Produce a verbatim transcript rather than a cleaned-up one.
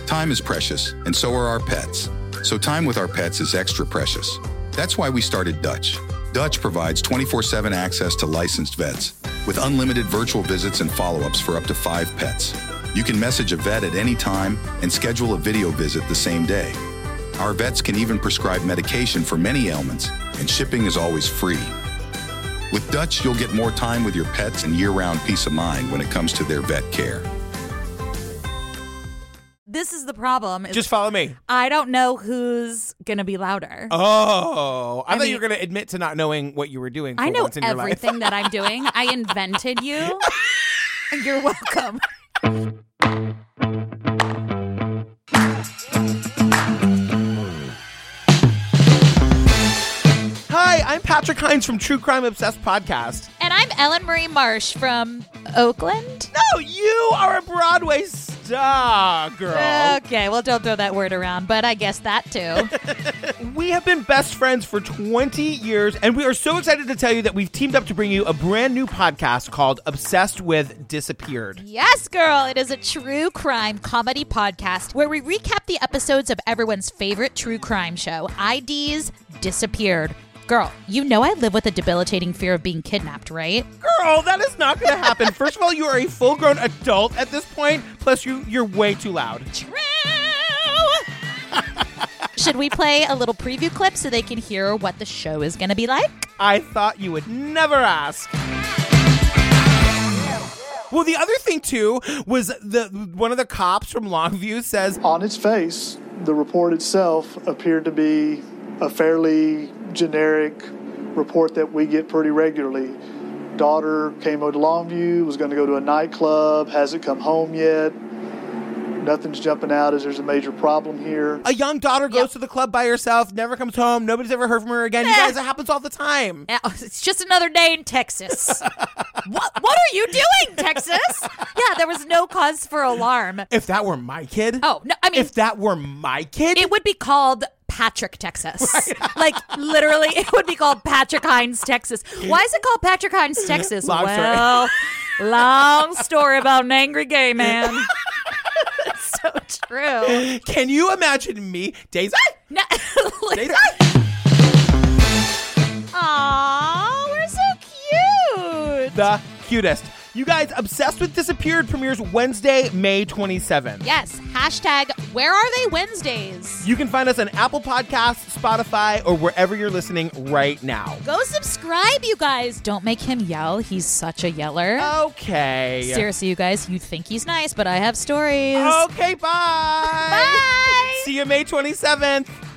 Time is precious, and so are our pets. So time with our pets is extra precious. That's why we started Dutch. Dutch provides twenty-four seven access to licensed vets with unlimited virtual visits and follow-ups for up to five pets. You can message a vet at any time and schedule a video visit the same day. Our vets can even prescribe medication for many ailments, and shipping is always free. With Dutch, you'll get more time with your pets and year-round peace of mind when it comes to their vet care. This is the problem. Just follow me. I don't know who's going to be louder. Oh, I, I thought mean, you were going to admit to not knowing what you were doing for I know once in your life. everything that I'm doing. I invented you. You're welcome. Hi, I'm Patrick Hines from True Crime Obsessed Podcast. And I'm Ellen Marie Marsh from Oakland. No, you are a Broadway star, girl. Okay, well, don't throw that word around, but I guess that too. We have been best friends for twenty years, and we are so excited to tell you that we've teamed up to bring you a brand new podcast called Obsessed with Disappeared. Yes, girl. It is a true crime comedy podcast where we recap the episodes of everyone's favorite true crime show, I Ds Disappeared. Girl, you know I live with a debilitating fear of being kidnapped, right? Girl, that is not going to happen. First of all, you are a full-grown adult at this point, plus you, you're way too loud. True! Should we play a little preview clip so they can hear what the show is going to be like? I thought you would never ask. Well, the other thing, too, was the one of the cops from Longview says, on its face, the report itself appeared to be a fairly generic report that we get pretty regularly. Daughter came over to Longview, was going to go to a nightclub, hasn't come home yet. Nothing's jumping out as there's a major problem here. A young daughter goes Yep. to the club by herself, never comes home, nobody's ever heard from her again. You Eh. guys, it happens all the time. Uh, It's just another day in Texas. what What are you doing, Texas? Yeah, there was no cause for alarm. If that were my kid, Oh, no, I mean, if that were my kid, it would be called Patrick, Texas. Like, literally, it would be called Patrick Hines, Texas. Why is it called Patrick Hines, Texas? Long story. well, long story about an angry gay man. It's so true. can you imagine me, Daisy? No, like, Daisy? aw, we're so cute. The cutest. You guys, Obsessed with Disappeared premieres Wednesday, May twenty-seventh. Yes, hashtag where are they Wednesdays? You can find us on Apple Podcasts, Spotify, or wherever you're listening right now. Go subscribe, you guys. Don't make him yell. He's such a yeller. Okay. Seriously, you guys, you think he's nice, but I have stories. Okay, bye. Bye. See you May twenty-seventh.